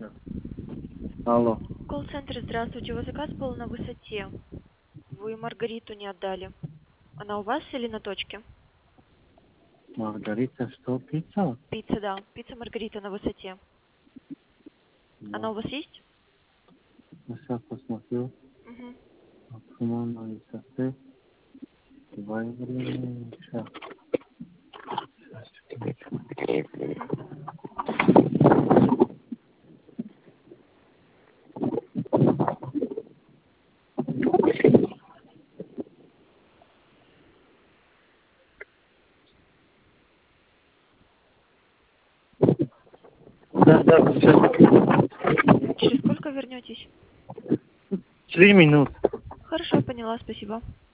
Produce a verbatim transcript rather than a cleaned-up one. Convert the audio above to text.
Алло. Колл-центр, здравствуйте. У вас заказ был на высоте. Вы Маргариту не отдали. Она у вас или на точке? Маргарита, что, пицца? Пицца, да. Пицца Маргарита на высоте. Она Да. у вас есть? Я сейчас посмотрю. Угу. Открываю на высоте. Давай время. Сейчас. Да, да, сейчас. Через сколько вернетесь? Три минуты. Хорошо, поняла, спасибо.